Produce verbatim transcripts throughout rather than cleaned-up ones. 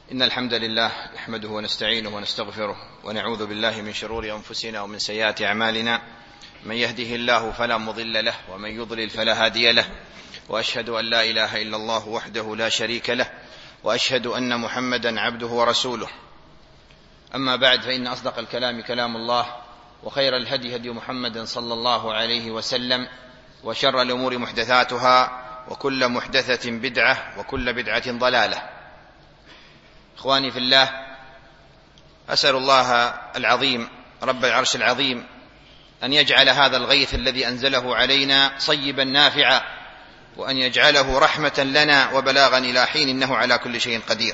إن الحمد لله نحمده ونستعينه ونستغفره ونعوذ بالله من شرور أنفسنا ومن سيئات أعمالنا. من يهده الله فلا مضل له ومن يضلل فلا هادي له، وأشهد أن لا إله إلا الله وحده لا شريك له، وأشهد أن محمدا عبده ورسوله. أما بعد، فإن أصدق الكلام كلام الله، وخير الهدي هدي محمد صلى الله عليه وسلم، وشر الأمور محدثاتها، وكل محدثة بدعة، وكل بدعة ضلالة. إخواني في الله، أسأل الله العظيم رب العرش العظيم أن يجعل هذا الغيث الذي أنزله علينا صيبا نافعا، وأن يجعله رحمة لنا وبلاغا إلى حين، إنه على كل شيء قدير.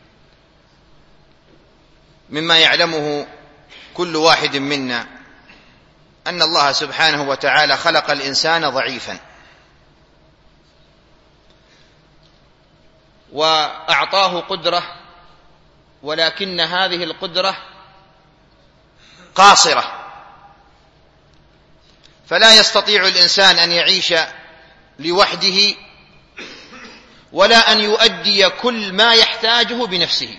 مما يعلمه كل واحد منا أن الله سبحانه وتعالى خلق الإنسان ضعيفا، وأعطاه قدرة، ولكن هذه القدرة قاصرة، فلا يستطيع الإنسان أن يعيش لوحده، ولا أن يؤدي كل ما يحتاجه بنفسه،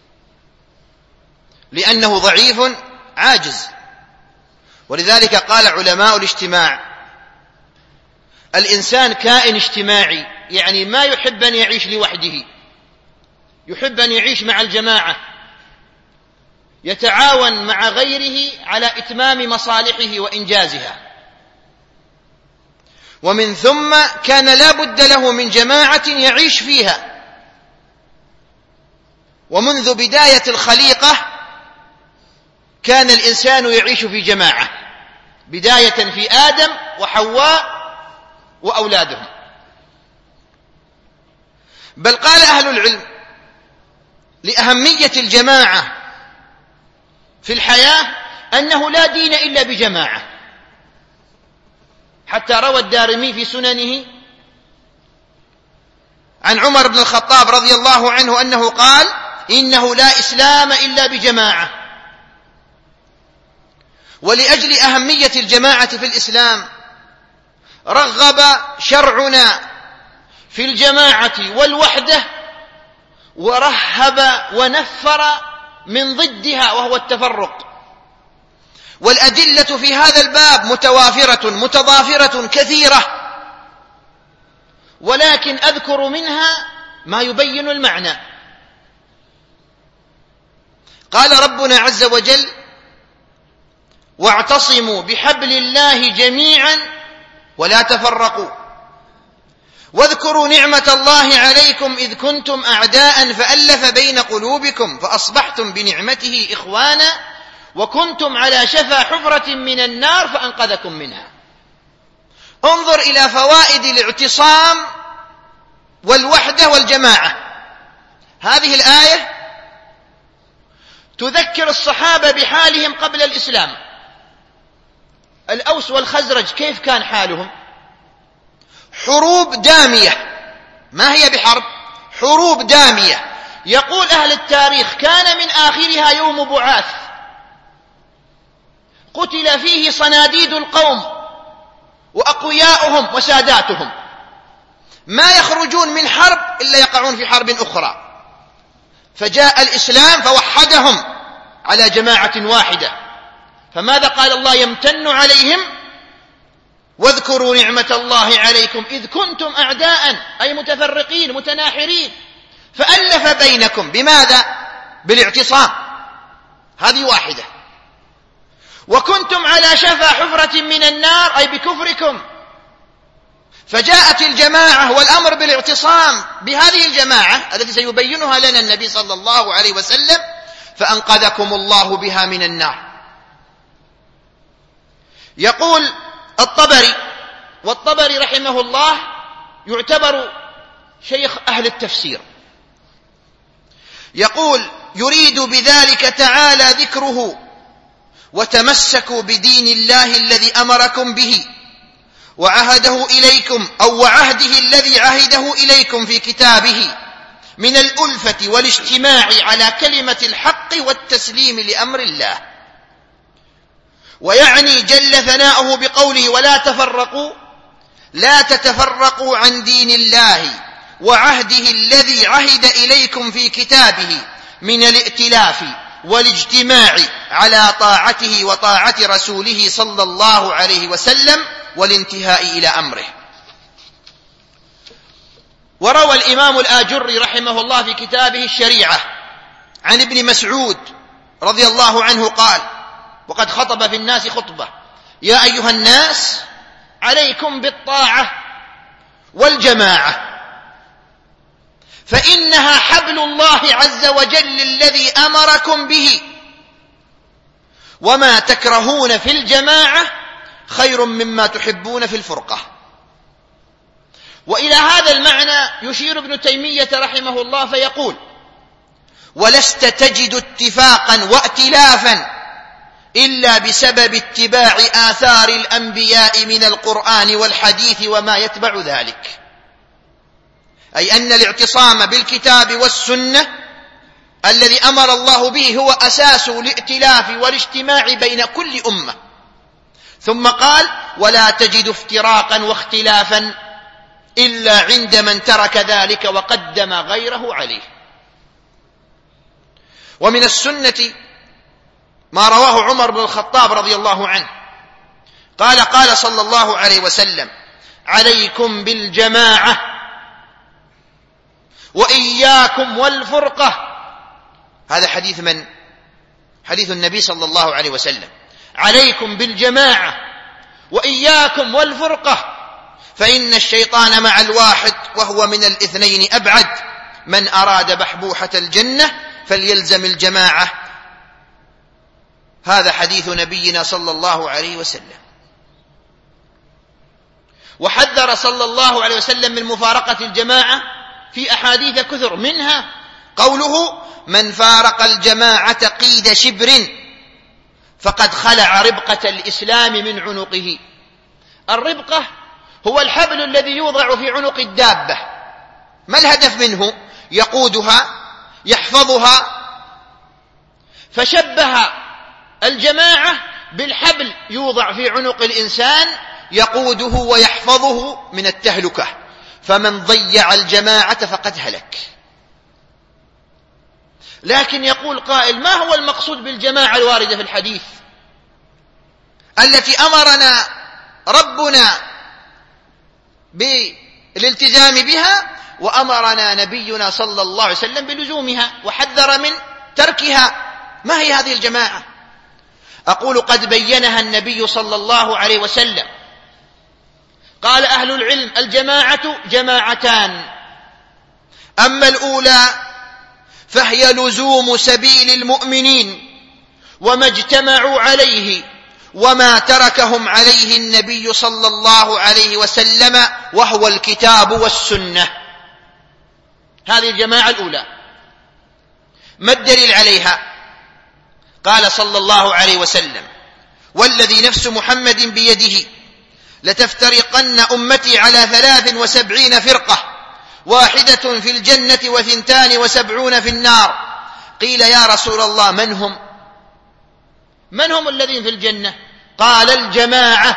لأنه ضعيف عاجز. ولذلك قال علماء الاجتماع: الإنسان كائن اجتماعي، يعني ما يحب أن يعيش لوحده، يحب أن يعيش مع الجماعة، يتعاون مع غيره على إتمام مصالحه وإنجازها. ومن ثم كان لا بد له من جماعة يعيش فيها. ومنذ بداية الخليقة كان الإنسان يعيش في جماعة، بداية في آدم وحواء وأولادهم. بل قال أهل العلم لأهمية الجماعة في الحياة أنه لا دين إلا بجماعة، حتى روى الدارمي في سننه عن عمر بن الخطاب رضي الله عنه أنه قال: إنه لا إسلام إلا بجماعة. ولأجل أهمية الجماعة في الإسلام رغب شرعنا في الجماعة والوحدة، ورهب ونفر من ضدها وهو التفرق. والأدلة في هذا الباب متوافرة متضافرة كثيرة، ولكن أذكر منها ما يبين المعنى. قال ربنا عز وجل: واعتصموا بحبل الله جميعا ولا تفرقوا، واذكروا نعمة الله عليكم إذ كنتم أعداء فألف بين قلوبكم فأصبحتم بنعمته إخوانا وكنتم على شفا حفرة من النار فأنقذكم منها. انظر إلى فوائد الاعتصام والوحدة والجماعة. هذه الآية تذكر الصحابة بحالهم قبل الإسلام. الأوس والخزرج كيف كان حالهم؟ حروب دامية، ما هي بحرب، حروب دامية. يقول أهل التاريخ: كان من آخرها يوم بعاث، قتل فيه صناديد القوم وأقوياؤهم وساداتهم، ما يخرجون من حرب إلا يقعون في حرب أخرى. فجاء الإسلام فوحدهم على جماعة واحدة. فماذا قال الله؟ يمتن عليهم: واذكروا نعمة الله عليكم إذ كنتم أعداء، أي متفرقين متناحرين، فألف بينكم. بماذا؟ بالاعتصام. هذه واحدة. وكنتم على شفا حفرة من النار، أي بكفركم. فجاءت الجماعة والأمر بالاعتصام بهذه الجماعة التي سيبينها لنا النبي صلى الله عليه وسلم، فأنقذكم الله بها من النار. يقول الطبري، والطبري رحمه الله يعتبر شيخ أهل التفسير، يقول: يريد بذلك تعالى ذكره: وتمسكوا بدين الله الذي أمركم به وعهده إليكم، أو وعهده الذي عهده إليكم في كتابه، من الألفة والاجتماع على كلمة الحق والتسليم لأمر الله. ويعني جل ثناؤه بقوله: ولا تفرقوا، لا تتفرقوا عن دين الله وعهده الذي عهد إليكم في كتابه من الائتلاف والاجتماع على طاعته وطاعة رسوله صلى الله عليه وسلم والانتهاء إلى أمره. وروى الإمام الآجري رحمه الله في كتابه الشريعة عن ابن مسعود رضي الله عنه قال، وقد خطب في الناس خطبة: يا أيها الناس عليكم بالطاعة والجماعة، فإنها حبل الله عز وجل الذي أمركم به، وما تكرهون في الجماعة خير مما تحبون في الفرقة. وإلى هذا المعنى يشير ابن تيمية رحمه الله فيقول: ولست تجد اتفاقا وائتلافا إلا بسبب اتباع آثار الأنبياء من القرآن والحديث وما يتبع ذلك، أي أن الاعتصام بالكتاب والسنة الذي أمر الله به هو أساس الائتلاف والاجتماع بين كل أمة. ثم قال: ولا تجد افتراقا واختلافا إلا عند من ترك ذلك وقدم غيره عليه. ومن السنة ما رواه عمر بن الخطاب رضي الله عنه قال: قال صلى الله عليه وسلم: عليكم بالجماعة وإياكم والفرقة. هذا حديث من؟ حديث النبي صلى الله عليه وسلم: عليكم بالجماعة وإياكم والفرقة، فإن الشيطان مع الواحد وهو من الاثنين أبعد، من أراد بحبوحة الجنة فليلزم الجماعة. هذا حديث نبينا صلى الله عليه وسلم. وحذر صلى الله عليه وسلم من مفارقة الجماعة في أحاديث كثر، منها قوله: من فارق الجماعة قيد شبر فقد خلع ربقة الإسلام من عنقه. الربقة هو الحبل الذي يوضع في عنق الدابة، ما الهدف منه؟ يقودها، يحفظها. فشبه الجماعة بالحبل يوضع في عنق الإنسان يقوده ويحفظه من التهلكة، فمن ضيع الجماعة فقد هلك. لكن يقول قائل: ما هو المقصود بالجماعة الواردة في الحديث التي أمرنا ربنا بالالتزام بها وأمرنا نبينا صلى الله عليه وسلم بلزومها وحذر من تركها؟ ما هي هذه الجماعة؟ أقول: قد بينها النبي صلى الله عليه وسلم. قال أهل العلم: الجماعة جماعتان، أما الأولى فهي لزوم سبيل المؤمنين وما اجتمعوا عليه وما تركهم عليه النبي صلى الله عليه وسلم، وهو الكتاب والسنة. هذه الجماعة الأولى. ما الدليل عليها؟ قال صلى الله عليه وسلم: والذي نفس محمد بيده لتفترقن أمتي على ثلاث وسبعين فرقة، واحدة في الجنة وثنتان وسبعون في النار. قيل: يا رسول الله، من هم؟ من هم الذين في الجنة؟ قال: الجماعة.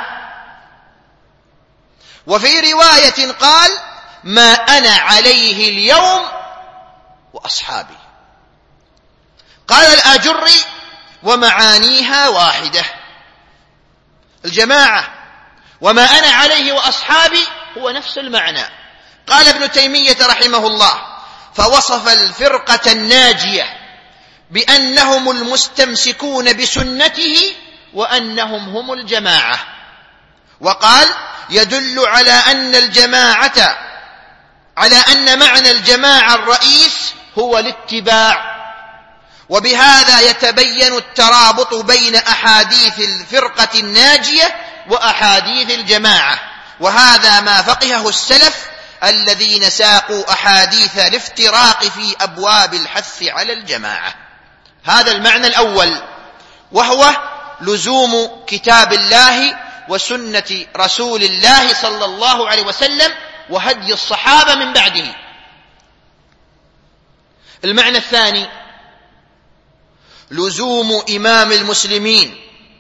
وفي رواية قال: ما أنا عليه اليوم وأصحابي. قال الآجري: ومعانيها واحدة. الجماعة وما أنا عليه وأصحابي هو نفس المعنى. قال ابن تيمية رحمه الله: فوصف الفرقة الناجية بأنهم المستمسكون بسنته وأنهم هم الجماعة. وقال: يدل على أن الجماعة على أن معنى الجماعة الرئيس هو الاتباع. وبهذا يتبين الترابط بين أحاديث الفرقة الناجية وأحاديث الجماعة، وهذا ما فقهه السلف الذين ساقوا أحاديث الافتراق في أبواب الحث على الجماعة. هذا المعنى الأول، وهو لزوم كتاب الله وسنة رسول الله صلى الله عليه وسلم وهدي الصحابة من بعده. المعنى الثاني: لزوم إمام المسلمين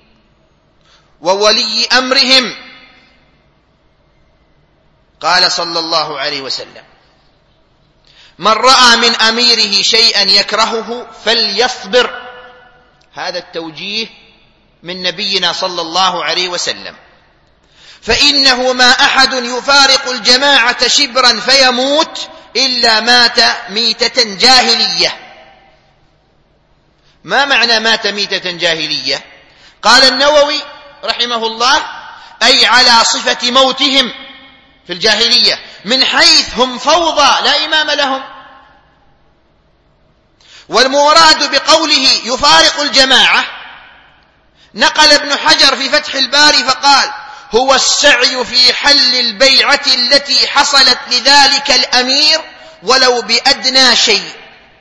وولي أمرهم. قال صلى الله عليه وسلم: من رأى من أميره شيئا يكرهه فليصبر. هذا التوجيه من نبينا صلى الله عليه وسلم. فإنه ما أحد يفارق الجماعة شبرا فيموت إلا مات ميتة جاهلية. ما معنى مات ميتة جاهلية؟ قال النووي رحمه الله: أي على صفة موتهم في الجاهلية، من حيث هم فوضى لا إمام لهم. والمراد بقوله يفارق الجماعة، نقل ابن حجر في فتح الباري فقال: هو السعي في حل البيعة التي حصلت لذلك الأمير ولو بأدنى شيء،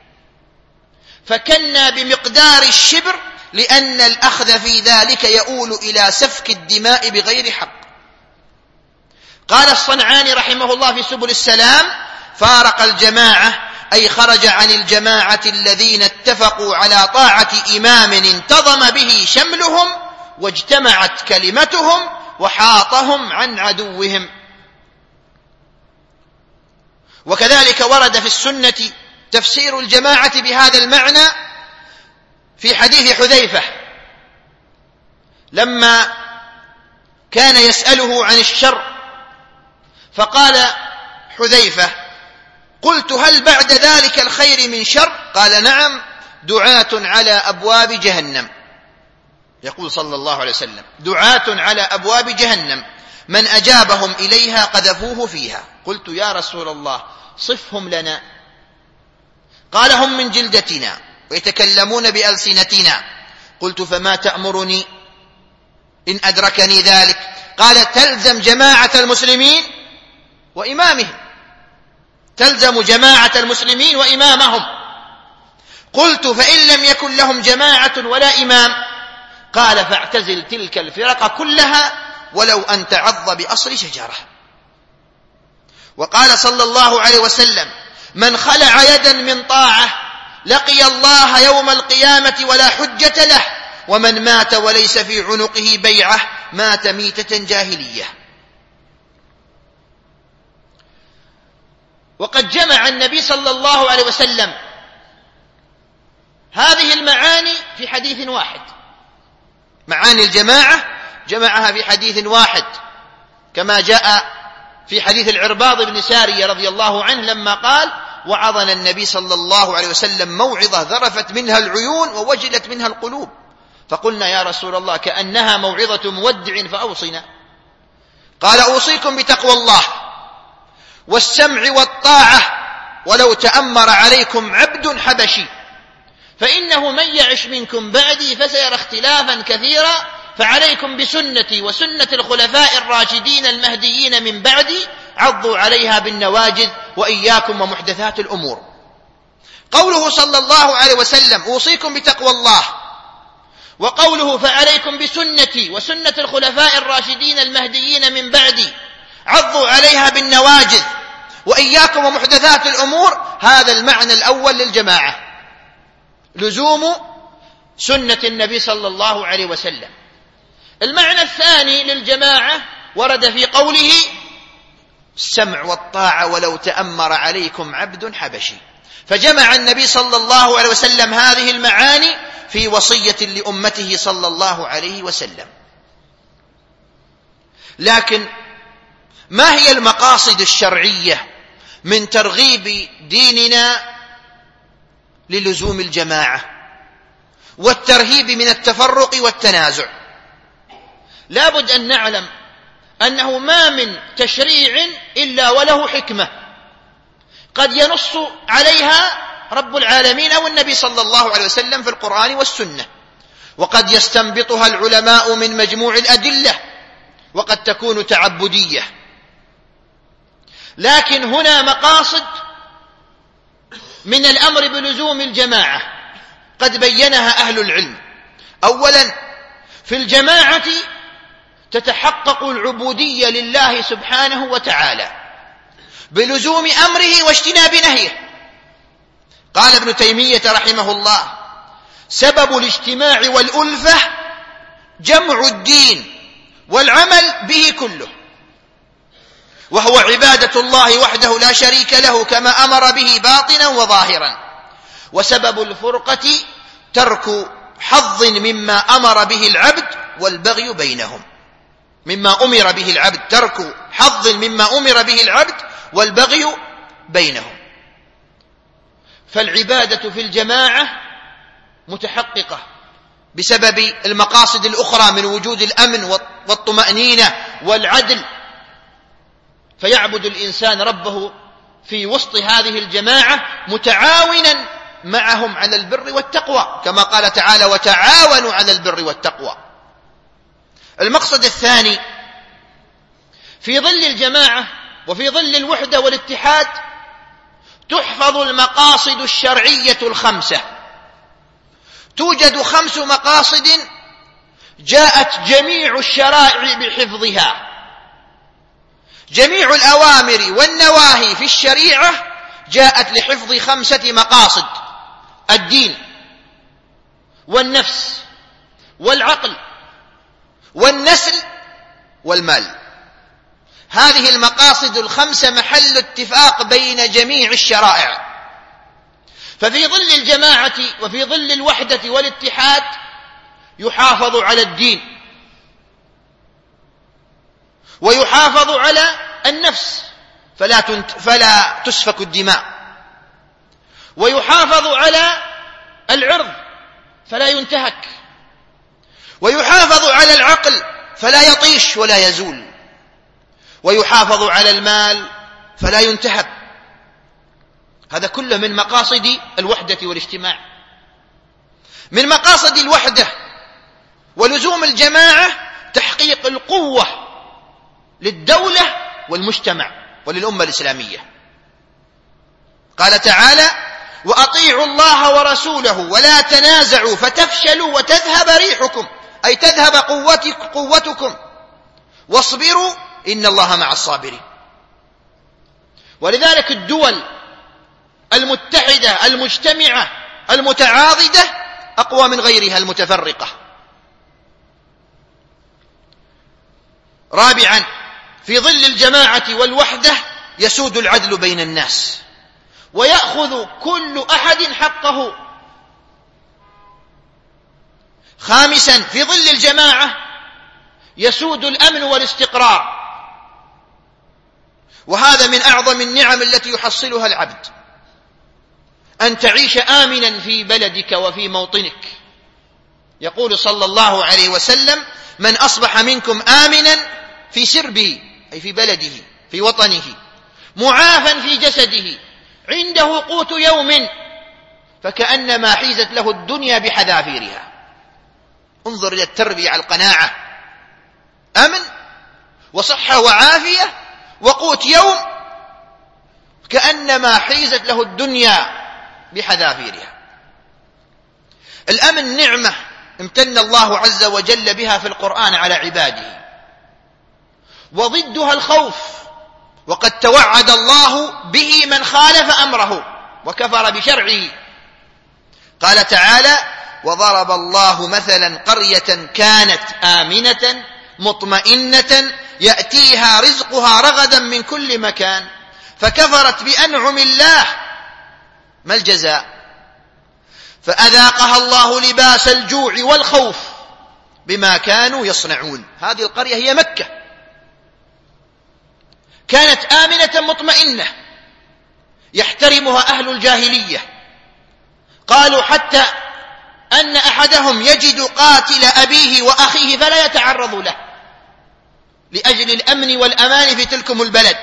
فكنا بمقدار الشبر، لأن الأخذ في ذلك يؤول إلى سفك الدماء بغير حق. قال الصنعاني رحمه الله في سبل السلام: فارق الجماعة أي خرج عن الجماعة الذين اتفقوا على طاعة إمام انتظم به شملهم واجتمعت كلمتهم وحاطهم عن عدوهم. وكذلك ورد في السنة تفسير الجماعة بهذا المعنى في حديث حذيفة لما كان يسأله عن الشر، فقال حذيفة: قلت: هل بعد ذلك الخير من شر؟ قال: نعم، دعاة على أبواب جهنم. يقول صلى الله عليه وسلم: دعاة على أبواب جهنم، من أجابهم إليها قذفوه فيها. قلت: يا رسول الله صفهم لنا. قال: هم من جلدتنا ويتكلمون بألسنتنا. قلت: فما تأمرني إن أدركني ذلك؟ قال: تلزم جماعة المسلمين وإمامهم، تلزم جماعة المسلمين وإمامهم. قلت: فإن لم يكن لهم جماعة ولا إمام؟ قال: فاعتزل تلك الفرق كلها ولو أن تعض بأصل شجرة. وقال صلى الله عليه وسلم: من خلع يدا من طاعة لقي الله يوم القيامة ولا حجة له، ومن مات وليس في عنقه بيعة مات ميتة جاهلية. وقد جمع النبي صلى الله عليه وسلم هذه المعاني في حديث واحد. معاني الجماعة جمعها في حديث واحد، كما جاء في حديث العرباض بن سارية رضي الله عنه لما قال: وعظنا النبي صلى الله عليه وسلم موعظة ذرفت منها العيون ووجلت منها القلوب. فقلنا: يا رسول الله كأنها موعظة مودع فأوصنا. قال: أوصيكم بتقوى الله والسمع والطاعة ولو تأمر عليكم عبد حبشي، فإنه من يعش منكم بعدي فسيرى اختلافا كثيرا، فعليكم بسنتي وسنة الخلفاء الراشدين المهديين من بعدي، عضوا عليها بالنواجذ وإياكم ومحدثات الأمور. قوله صلى الله عليه وسلم: أوصيكم بتقوى الله، وقوله: فعليكم بسنتي وسنة الخلفاء الراشدين المهديين من بعدي، عضوا عليها بالنواجذ وإياكم ومحدثات الأمور، هذا المعنى الأول للجماعة، لزوم سنة النبي صلى الله عليه وسلم. المعنى الثاني للجماعة ورد في قوله: السمع والطاعة ولو تأمر عليكم عبد حبشي. فجمع النبي صلى الله عليه وسلم هذه المعاني في وصية لأمته صلى الله عليه وسلم. لكن ما هي المقاصد الشرعية من ترغيب ديننا للزوم الجماعة والترهيب من التفرق والتنازع؟ لابد أن نعلم أنه ما من تشريع إلا وله حكمة قد ينص عليها رب العالمين أو النبي صلى الله عليه وسلم في القرآن والسنة، وقد يستنبطها العلماء من مجموع الأدلة، وقد تكون تعبدية. لكن هنا مقاصد من الأمر بلزوم الجماعة قد بينها أهل العلم. أولا، في الجماعة تتحقق العبودية لله سبحانه وتعالى بلزوم أمره واجتناب نهيه. قال ابن تيمية رحمه الله: سبب الاجتماع والألفة جمع الدين والعمل به كله. وهو عبادة الله وحده لا شريك له كما أمر به باطنا وظاهرا. وسبب الفرقة ترك حظ مما أمر به العبد والبغي بينهم، مما أمر به العبد، ترك حظ مما أمر به العبد والبغي بينهم. فالعبادة في الجماعة متحققة بسبب المقاصد الأخرى من وجود الأمن والطمأنينة والعدل، فيعبد الإنسان ربه في وسط هذه الجماعة متعاونا معهم على البر والتقوى، كما قال تعالى: وتعاونوا على البر والتقوى. المقصد الثاني: في ظل الجماعة وفي ظل الوحدة والاتحاد تحفظ المقاصد الشرعية الخمسة. توجد خمس مقاصد جاءت جميع الشرائع بحفظها. جميع الأوامر والنواهي في الشريعة جاءت لحفظ خمسة مقاصد: الدين والنفس والعقل والنسل والمال. هذه المقاصد الخمسة محل اتفاق بين جميع الشرائع. ففي ظل الجماعة وفي ظل الوحدة والاتحاد يحافظ على الدين، ويحافظ على النفس فلا, تنت فلا تسفك الدماء، ويحافظ على العرض فلا ينتهك، ويحافظ على العقل فلا يطيش ولا يزول، ويحافظ على المال فلا ينتهب. هذا كله من مقاصد الوحدة والاجتماع. من مقاصد الوحدة ولزوم الجماعة تحقيق القوة للدولة والمجتمع وللأمة الإسلامية. قال تعالى: وأطيعوا الله ورسوله ولا تنازعوا فتفشلوا وتذهب ريحكم، أي تذهب قوتكم، واصبروا إن الله مع الصابرين. ولذلك الدول المتحدة المجتمعة المتعاضدة أقوى من غيرها المتفرقة. رابعا: في ظل الجماعة والوحدة يسود العدل بين الناس ويأخذ كل أحد حقه. خامسا: في ظل الجماعة يسود الأمن والاستقرار، وهذا من أعظم النعم التي يحصلها العبد، أن تعيش آمنا في بلدك وفي موطنك. يقول صلى الله عليه وسلم: من أصبح منكم آمنا في سربه، أي في بلده في وطنه، معافا في جسده، عنده قوت يوم، فكأنما حيزت له الدنيا بحذافيرها. انظر إلى التربية على القناعة، أمن وصحة وعافية وقوت يوم، كأنما حيزت له الدنيا بحذافيرها. الأمن نعمة امتن الله عز وجل بها في القرآن على عباده، وضدها الخوف، وقد توعد الله به من خالف أمره وكفر بشرعه. قال تعالى: وضرب الله مثلا قرية كانت آمنة مطمئنة يأتيها رزقها رغدا من كل مكان فكفرت بأنعم الله. ما الجزاء؟ فأذاقها الله لباس الجوع والخوف بما كانوا يصنعون. هذه القرية هي مكة، كانت آمنة مطمئنة يحترمها أهل الجاهلية. قالوا حتى أن أحدهم يجد قاتل أبيه وأخيه فلا يتعرض له لأجل الأمن والأمان في تلكم البلد،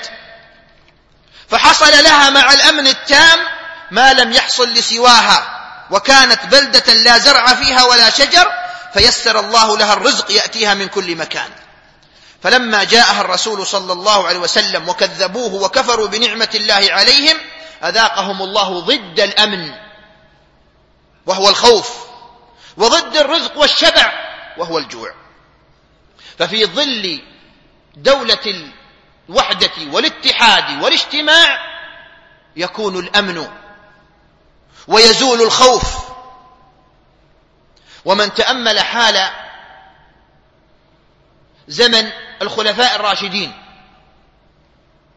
فحصل لها مع الأمن التام ما لم يحصل لسواها، وكانت بلدة لا زرع فيها ولا شجر، فيسر الله لها الرزق يأتيها من كل مكان. فلما جاءها الرسول صلى الله عليه وسلم وكذبوه وكفروا بنعمة الله عليهم أذاقهم الله ضد الأمن وهو الخوف، وضد الرزق والشبع وهو الجوع. ففي ظل دولة الوحدة والاتحاد والاجتماع يكون الأمن ويزول الخوف. ومن تأمل حال زمن الخلفاء الراشدين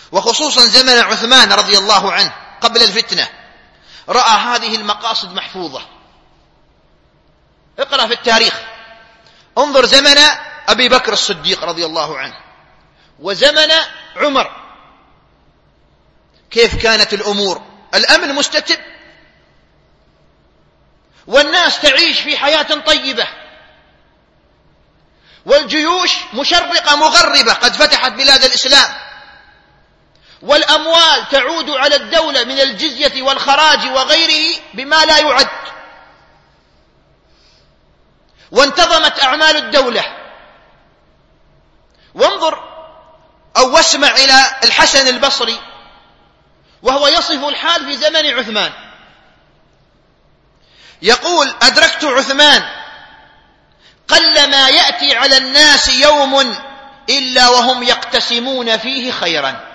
وخصوصا زمن عثمان رضي الله عنه قبل الفتنة، رأى هذه المقاصد محفوظة. اقرأ في التاريخ، انظر زمن أبي بكر الصديق رضي الله عنه وزمن عمر، كيف كانت الأمور، الأمن مستتب والناس تعيش في حياة طيبة، والجيوش مشرقة مغربة قد فتحت بلاد الإسلام، والأموال تعود على الدولة من الجزية والخراج وغيره بما لا يعد، وانتظمت أعمال الدولة. وانظر أو واسمع إلى الحسن البصري وهو يصف الحال في زمن عثمان، يقول: أدركت عثمان قلما يأتي على الناس يوم إلا وهم يقتسمون فيه خيرا،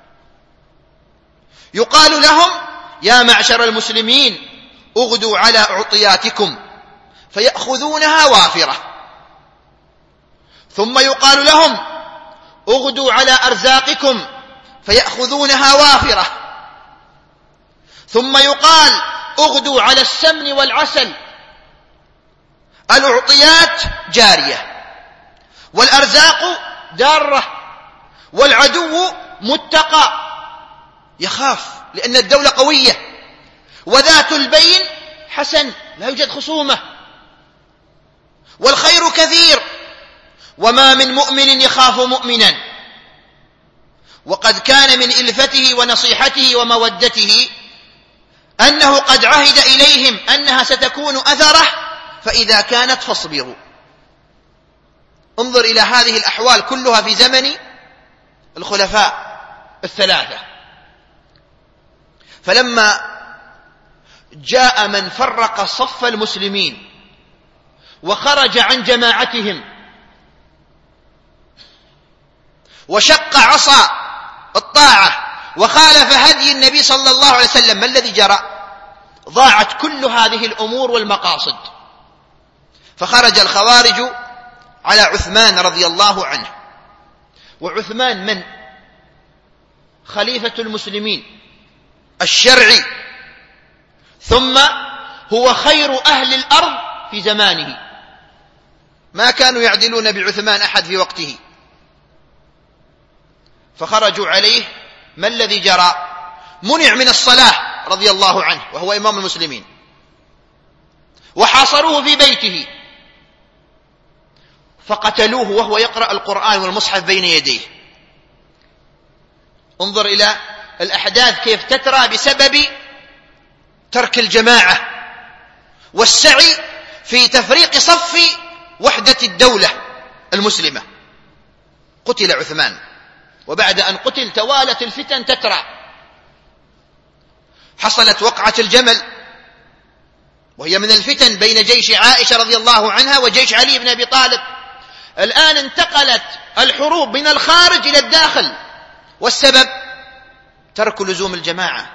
يقال لهم: يا معشر المسلمين اغدوا على أعطياتكم، فيأخذونها وافرة، ثم يقال لهم: اغدوا على أرزاقكم، فيأخذونها وافرة، ثم يقال: اغدوا على السمن والعسل، الأعطيات جارية والأرزاق دارة، والعدو متقى يخاف لأن الدولة قوية، وذات البين حسن لا يوجد خصومة، والخير كثير، وما من مؤمن يخاف مؤمنا. وقد كان من إلفته ونصيحته ومودته أنه قد عهد إليهم أنها ستكون أثره، فإذا كانت فاصبروا. انظر إلى هذه الأحوال كلها في زمن الخلفاء الثلاثة. فلما جاء من فرق صف المسلمين وخرج عن جماعتهم وشق عصا الطاعة وخالف هدي النبي صلى الله عليه وسلم، ما الذي جرى؟ ضاعت كل هذه الأمور والمقاصد، فخرج الخوارج على عثمان رضي الله عنه. وعثمان من؟ خليفة المسلمين الشرعي، ثم هو خير أهل الأرض في زمانه، ما كانوا يعدلون بعثمان أحد في وقته، فخرجوا عليه. ما الذي جرى؟ منع من الصلاة رضي الله عنه وهو إمام المسلمين، وحاصروه في بيته فقتلوه وهو يقرأ القرآن والمصحف بين يديه. انظر إلى الأحداث كيف تترى بسبب ترك الجماعة والسعي في تفريق صف وحدة الدولة المسلمة. قتل عثمان، وبعد أن قتل توالت الفتن تترى. حصلت وقعة الجمل وهي من الفتن بين جيش عائشة رضي الله عنها وجيش علي بن أبي طالب. الآن انتقلت الحروب من الخارج إلى الداخل، والسبب ترك لزوم الجماعة.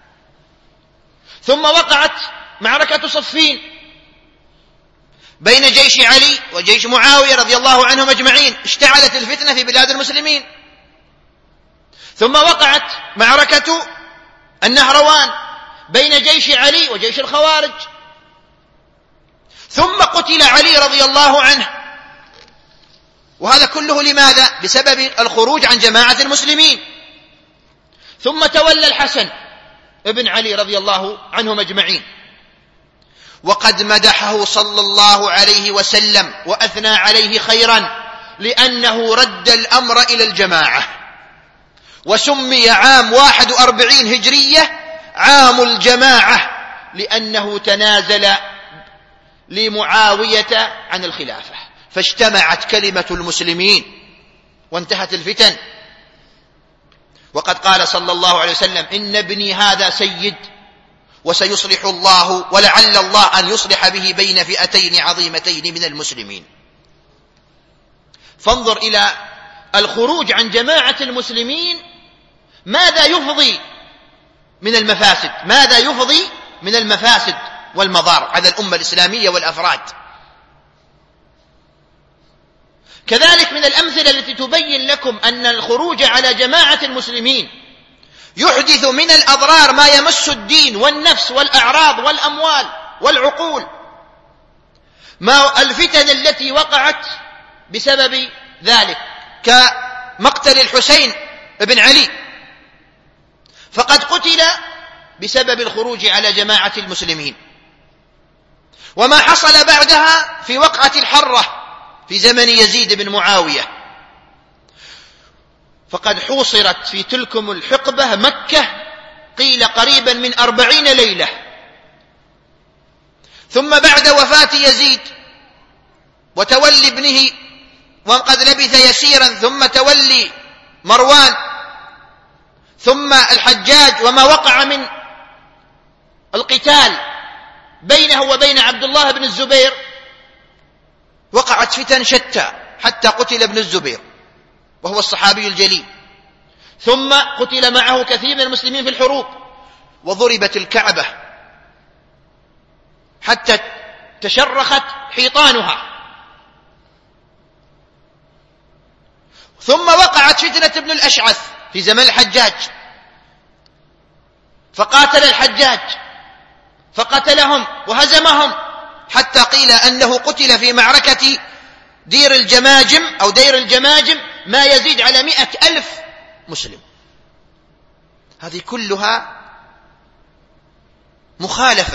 ثم وقعت معركة صفين بين جيش علي وجيش معاوية رضي الله عنهم أجمعين، اشتعلت الفتنة في بلاد المسلمين. ثم وقعت معركة النهروان بين جيش علي وجيش الخوارج. ثم قتل علي رضي الله عنه، وهذا كله لماذا؟ بسبب الخروج عن جماعة المسلمين. ثم تولى الحسن ابن علي رضي الله عنهم أجمعين، وقد مدحه صلى الله عليه وسلم وأثنى عليه خيرا، لأنه رد الأمر إلى الجماعة، وسمي عام واحد وأربعين هجرية عام الجماعة، لأنه تنازل لمعاوية عن الخلافة، فاجتمعت كلمة المسلمين وانتهت الفتن. وقد قال صلى الله عليه وسلم: إن ابني هذا سيد وسيصلح الله، ولعل الله أن يصلح به بين فئتين عظيمتين من المسلمين. فانظر إلى الخروج عن جماعة المسلمين ماذا يفضي من المفاسد، ماذا يفضي من المفاسد والمضار على الأمة الإسلامية والأفراد. كذلك من الأمثلة التي تبين لكم أن الخروج على جماعة المسلمين يحدث من الأضرار ما يمس الدين والنفس والأعراض والأموال والعقول، ما الفتن التي وقعت بسبب ذلك، كمقتل الحسين بن علي، فقد قتل بسبب الخروج على جماعة المسلمين. وما حصل بعدها في وقعة الحرة في زمن يزيد بن معاوية، فقد حوصرت في تلكم الحقبة مكة قيل قريبا من أربعين ليلة. ثم بعد وفاة يزيد وتولي ابنه وقد لبث يسيرا ثم تولي مروان ثم الحجاج وما وقع من القتال بينه وبين عبد الله بن الزبير، وقعت فتن شتى حتى قتل ابن الزبير وهو الصحابي الجليل، ثم قتل معه كثير من المسلمين في الحروب، وضربت الكعبة حتى تشرخت حيطانها. ثم وقعت فتنة ابن الأشعث في زمن الحجاج، فقاتل الحجاج فقتلهم وهزمهم حتى قيل أنه قتل في معركة دير الجماجم أو دير الجماجم ما يزيد على مئة ألف مسلم. هذه كلها مخالفة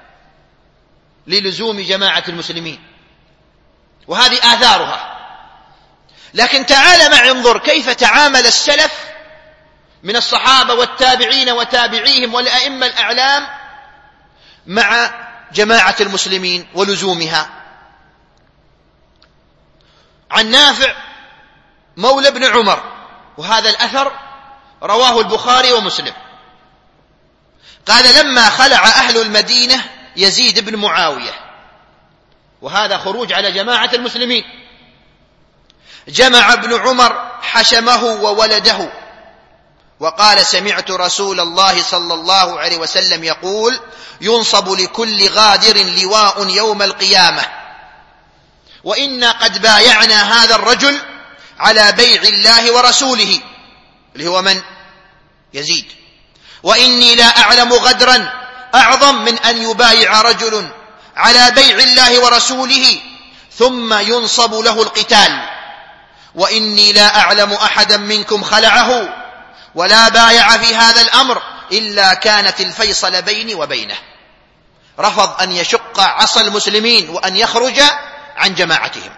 للزوم جماعة المسلمين، وهذه آثارها. لكن تعال معي انظر كيف تعامل السلف من الصحابة والتابعين وتابعيهم والأئمة الأعلام مع جماعة المسلمين ولزومها. عن نافع مولى ابن عمر، وهذا الأثر رواه البخاري ومسلم، قال لما خلع أهل المدينة يزيد بن معاوية، وهذا خروج على جماعة المسلمين، جمع ابن عمر حشمه وولده وقال سمعت رسول الله صلى الله عليه وسلم يقول ينصب لكل غادر لواء يوم القيامة، وإنا قد بايعنا هذا الرجل على بيع الله ورسوله اللي هو من؟ يزيد، وإني لا أعلم غدرا أعظم من أن يبايع رجل على بيع الله ورسوله ثم ينصب له القتال، وإني لا أعلم أحدا منكم خلعه ولا بايع في هذا الأمر إلا كانت الفيصل بيني وبينه. رفض أن يشق عصا المسلمين وأن يخرج عن جماعتهم.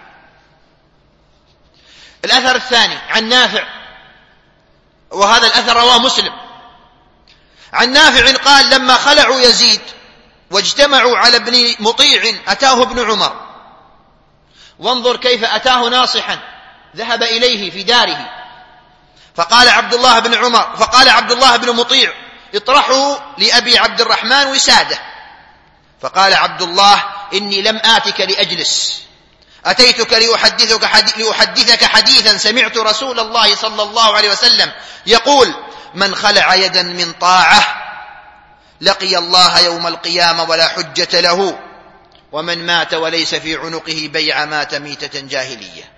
الأثر الثاني عن نافع، وهذا الأثر رواه مسلم، عن نافع قال لما خلعوا يزيد واجتمعوا على ابن مطيع أتاه ابن عمر، وانظر كيف أتاه ناصحا، ذهب إليه في داره، فقال عبد الله بن عمر فقال عبد الله بن مطيع اطرحوا لأبي عبد الرحمن وساده، فقال عبد الله إني لم آتك لأجلس، أتيتك لأحدثك, حديث لأحدثك حديثا سمعت رسول الله صلى الله عليه وسلم يقول من خلع يدا من طاعة لقي الله يوم القيامة ولا حجة له، ومن مات وليس في عنقه بيع مات ميتة جاهلية.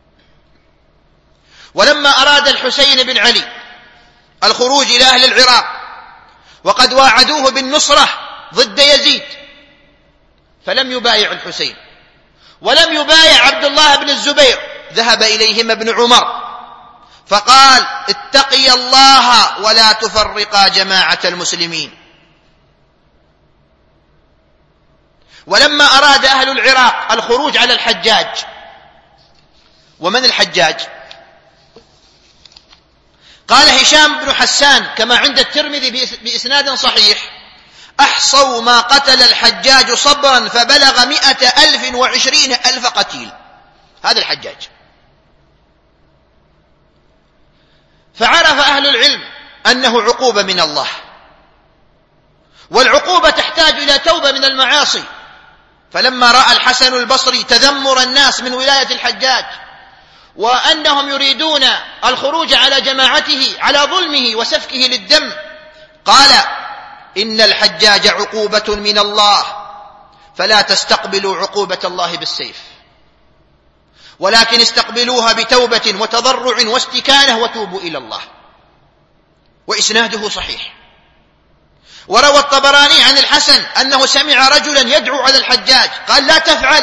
ولما أراد الحسين بن علي الخروج إلى أهل العراق وقد واعدوه بالنصرة ضد يزيد فلم يبايع الحسين ولم يبايع عبد الله بن الزبير، ذهب إليهما ابن عمر فقال اتقي الله ولا تفرقا جماعة المسلمين. ولما أراد أهل العراق الخروج على الحجاج، ومن الحجاج؟ قال هشام بن حسان كما عند الترمذي بإسناد صحيح أحصوا ما قتل الحجاج صبرا فبلغ مئة ألف وعشرين ألف قتيل، هذا الحجاج. فعرف أهل العلم أنه عقوبة من الله، والعقوبة تحتاج إلى توبة من المعاصي. فلما رأى الحسن البصري تذمر الناس من ولاية الحجاج وأنهم يريدون الخروج على جماعته على ظلمه وسفكه للدم، قال إن الحجاج عقوبة من الله فلا تستقبلوا عقوبة الله بالسيف. ولكن استقبلوها بتوبة وتضرع واستكانة وتوبوا إلى الله. وإسناده صحيح. وروى الطبراني عن الحسن أنه سمع رجلا يدعو على الحجاج قال: لا تفعل،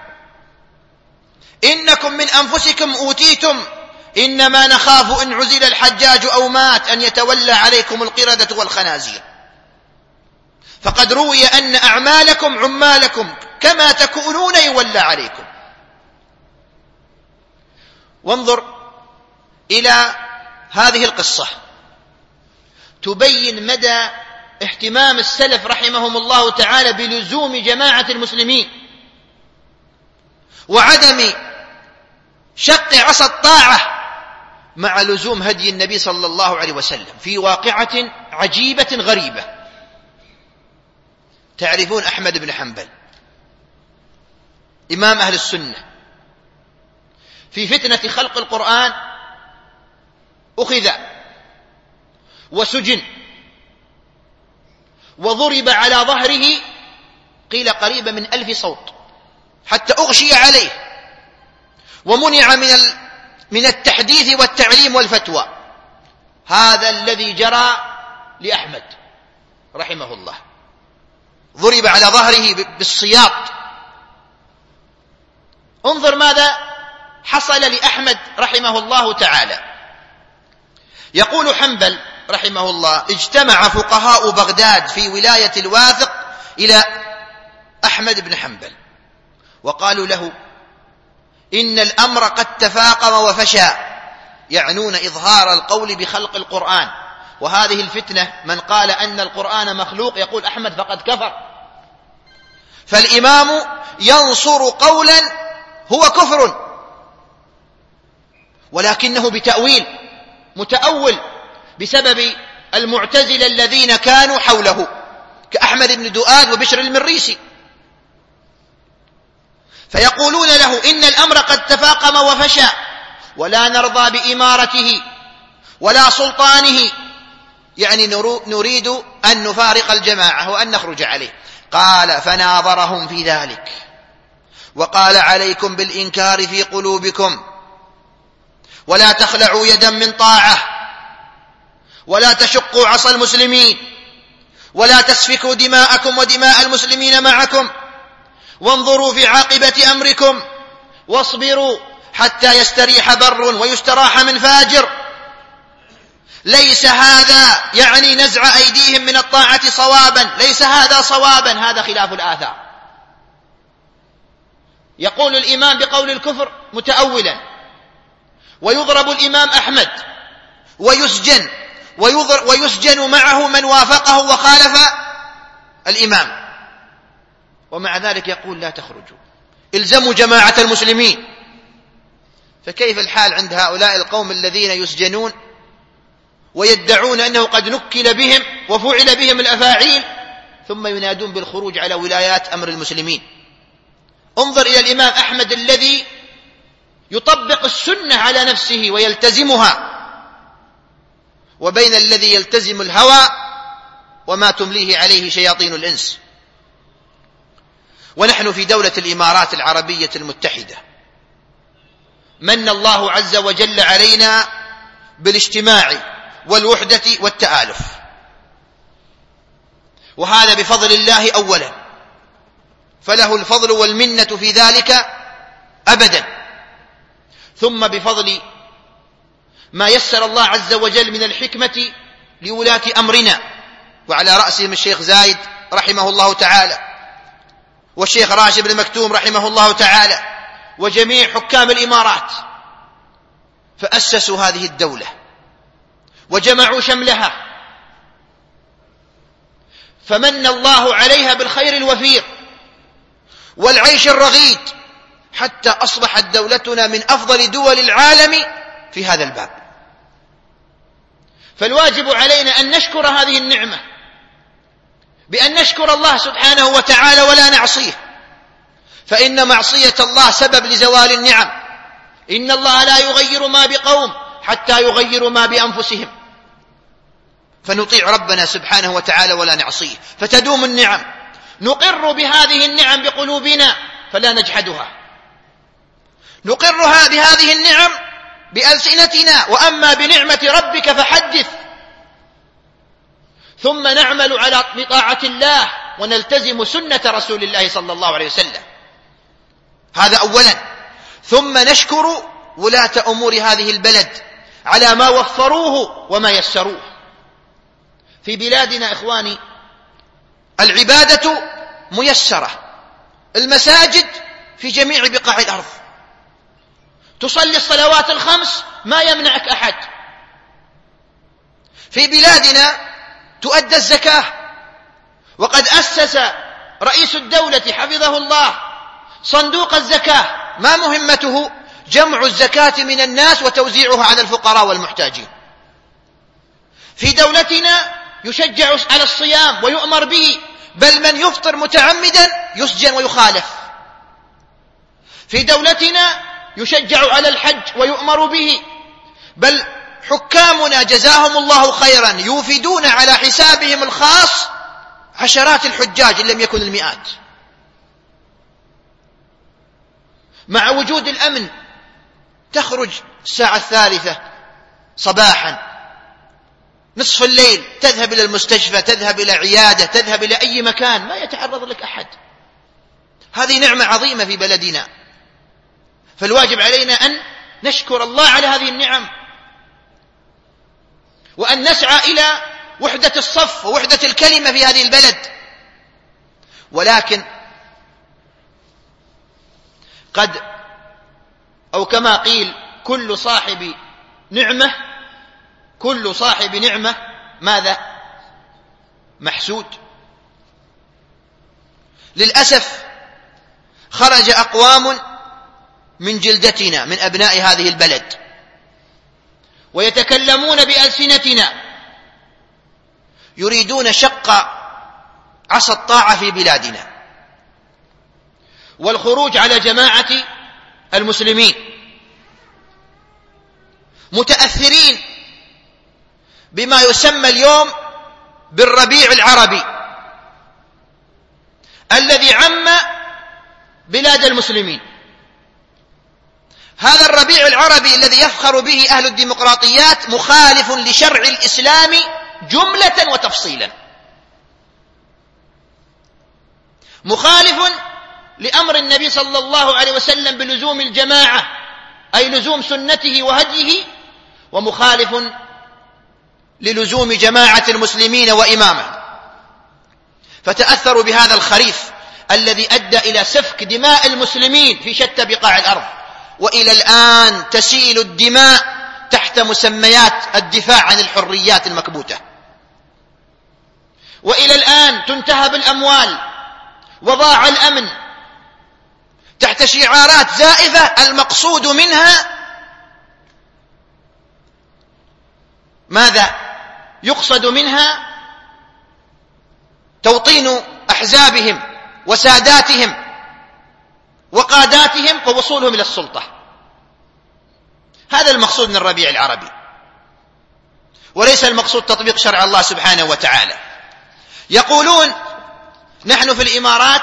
إنكم من أنفسكم أوتيتم، إنما نخاف إن عزل الحجاج أو مات أن يتولى عليكم القردة والخنازير، فقد روي أن أعمالكم عمالكم كما تكونون يولى عليكم. وانظر إلى هذه القصة تبين مدى اهتمام السلف رحمهم الله تعالى بلزوم جماعة المسلمين وعدم شق عصا الطاعة مع لزوم هدي النبي صلى الله عليه وسلم في واقعة عجيبة غريبة. تعرفون أحمد بن حنبل إمام أهل السنة في فتنة خلق القرآن أخذ وسجن وضرب على ظهره قيل قريب من ألف صوت حتى أغشي عليه ومنع من من التحديث والتعليم والفتوى. هذا الذي جرى لأحمد رحمه الله، ضرب على ظهره بالسياط. انظر ماذا حصل لأحمد رحمه الله تعالى. يقول حنبل رحمه الله: اجتمع فقهاء بغداد في ولاية الواثق إلى أحمد بن حنبل وقالوا له: إن الأمر قد تفاقم وفشى، يعنون إظهار القول بخلق القرآن. وهذه الفتنة من قال أن القرآن مخلوق يقول أحمد فقد كفر. فالإمام ينصر قولا هو كفر ولكنه بتأويل متأول بسبب المعتزلة الذين كانوا حوله كأحمد بن دؤاد وبشر المريسي، فيقولون له: إن الأمر قد تفاقم وفشى ولا نرضى بإمارته ولا سلطانه، يعني نريد أن نفارق الجماعة وأن نخرج عليه. قال: فناظرهم في ذلك وقال: عليكم بالإنكار في قلوبكم، ولا تخلعوا يدا من طاعة، ولا تشقوا عصا المسلمين، ولا تسفكوا دماءكم ودماء المسلمين معكم، وانظروا في عاقبة أمركم، واصبروا حتى يستريح بر ويستراح من فاجر. ليس هذا يعني نزع أيديهم من الطاعة صوابا، ليس هذا صوابا، هذا خلاف الآثار. يقول الإمام بقول الكفر متأولا، ويضرب الإمام أحمد ويسجن ويسجن معه من وافقه وخالف الإمام، ومع ذلك يقول: لا تخرجوا، الزموا جماعة المسلمين. فكيف الحال عند هؤلاء القوم الذين يسجنون ويدعون أنه قد نكل بهم وفعل بهم الأفاعيل ثم ينادون بالخروج على ولايات أمر المسلمين؟ انظر إلى الإمام أحمد الذي يطبق السنة على نفسه ويلتزمها، وبين الذي يلتزم الهوى وما تمليه عليه شياطين الإنس. ونحن في دولة الإمارات العربية المتحدة من الله عز وجل علينا بالاجتماع والوحدة والتآلف، وهذا بفضل الله أولا، فله الفضل والمنة في ذلك أبدا، ثم بفضل ما يسر الله عز وجل من الحكمة لولاة أمرنا، وعلى رأسهم الشيخ زايد رحمه الله تعالى، والشيخ راشد بن مكتوم رحمه الله تعالى، وجميع حكام الإمارات، فأسسوا هذه الدولة وجمعوا شملها، فمن الله عليها بالخير الوفير والعيش الرغيد، حتى أصبحت دولتنا من أفضل دول العالم في هذا الباب. فالواجب علينا أن نشكر هذه النعمة بأن نشكر الله سبحانه وتعالى ولا نعصيه، فإن معصية الله سبب لزوال النعم. إن الله لا يغير ما بقوم حتى يغيروا ما بأنفسهم، فنطيع ربنا سبحانه وتعالى ولا نعصيه فتدوم النعم. نقر بهذه النعم بقلوبنا فلا نجحدها، نقرها بهذه النعم بألسنتنا، وأما بنعمة ربك فحدث. ثم نعمل على بطاعة الله ونلتزم سنة رسول الله صلى الله عليه وسلم. هذا أولا. ثم نشكر ولاة أمور هذه البلد على ما وفروه وما يسروه. في بلادنا إخواني العبادة ميسرة، المساجد في جميع بقاع الأرض، تصلي الصلوات الخمس ما يمنعك أحد. في بلادنا تؤدى الزكاة، وقد أسس رئيس الدولة حفظه الله صندوق الزكاة، ما مهمته؟ جمع الزكاة من الناس وتوزيعها على الفقراء والمحتاجين. في دولتنا يشجع على الصيام ويؤمر به، بل من يفطر متعمدا يسجن ويخالف. في دولتنا يشجع على الحج ويؤمر به، بل حكامنا جزاهم الله خيرا يوفدون على حسابهم الخاص عشرات الحجاج إن لم يكن المئات. مع وجود الأمن تخرج الساعة الثالثة صباحا، نصف الليل، تذهب إلى المستشفى، تذهب إلى عيادة، تذهب إلى أي مكان، ما يتعرض لك أحد. هذه نعمة عظيمة في بلدنا، فالواجب علينا أن نشكر الله على هذه النعم، وأن نسعى إلى وحدة الصف ووحدة الكلمة في هذه البلد. ولكن قد أو كما قيل كل صاحب نعمة كل صاحب نعمة ماذا؟ محسود. للأسف خرج أقوام من جلدتنا من أبناء هذه البلد ويتكلمون بألسنتنا، يريدون شق عصا الطاعة في بلادنا والخروج على جماعة المسلمين، متأثرين بما يسمى اليوم بالربيع العربي الذي عم بلاد المسلمين. هذا الربيع العربي الذي يفخر به أهل الديمقراطيات مخالف لشرع الإسلام جملة وتفصيلا، مخالف لأمر النبي صلى الله عليه وسلم بلزوم الجماعة، أي لزوم سنته وهديه، ومخالف للزوم جماعة المسلمين وإمامه. فتأثروا بهذا الخريف الذي أدى إلى سفك دماء المسلمين في شتى بقاع الأرض، وإلى الآن تسيل الدماء تحت مسميات الدفاع عن الحريات المكبوتة، وإلى الآن تنتهب الأموال وضاع الأمن تحت شعارات زائفة المقصود منها ماذا؟ يقصد منها توطين أحزابهم وساداتهم وقاداتهم ووصولهم إلى السلطة. هذا المقصود من الربيع العربي، وليس المقصود تطبيق شرع الله سبحانه وتعالى. يقولون نحن في الإمارات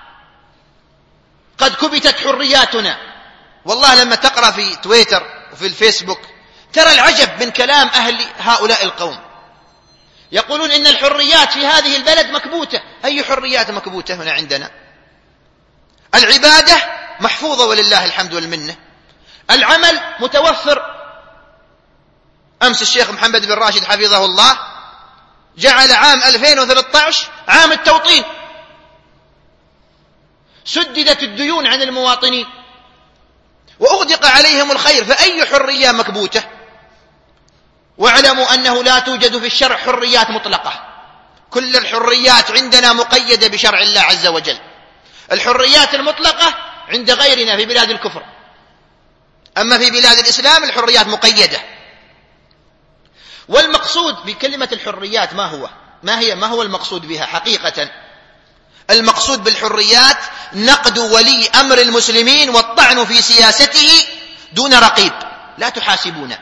قد كبتت حرياتنا. والله لما تقرأ في تويتر وفي الفيسبوك ترى العجب من كلام أهل هؤلاء القوم، يقولون إن الحريات في هذه البلد مكبوتة. أي حريات مكبوتة هنا عندنا؟ العبادة محفوظة ولله الحمد والمنة، العمل متوفر. أمس الشيخ محمد بن راشد حفظه الله جعل عام ألفين وثلاثة عشر عام التوطين، سددت الديون عن المواطنين وأغدق عليهم الخير، فأي حرية مكبوتة؟ واعلموا أنه لا توجد في الشرع حريات مطلقة، كل الحريات عندنا مقيدة بشرع الله عز وجل. الحريات المطلقة عند غيرنا في بلاد الكفر، أما في بلاد الإسلام الحريات مقيدة. والمقصود بكلمة الحريات ما هو؟ ما هي ما هو المقصود بها حقيقة؟ المقصود بالحريات نقد ولي أمر المسلمين والطعن في سياسته دون رقيب، لا تحاسبون.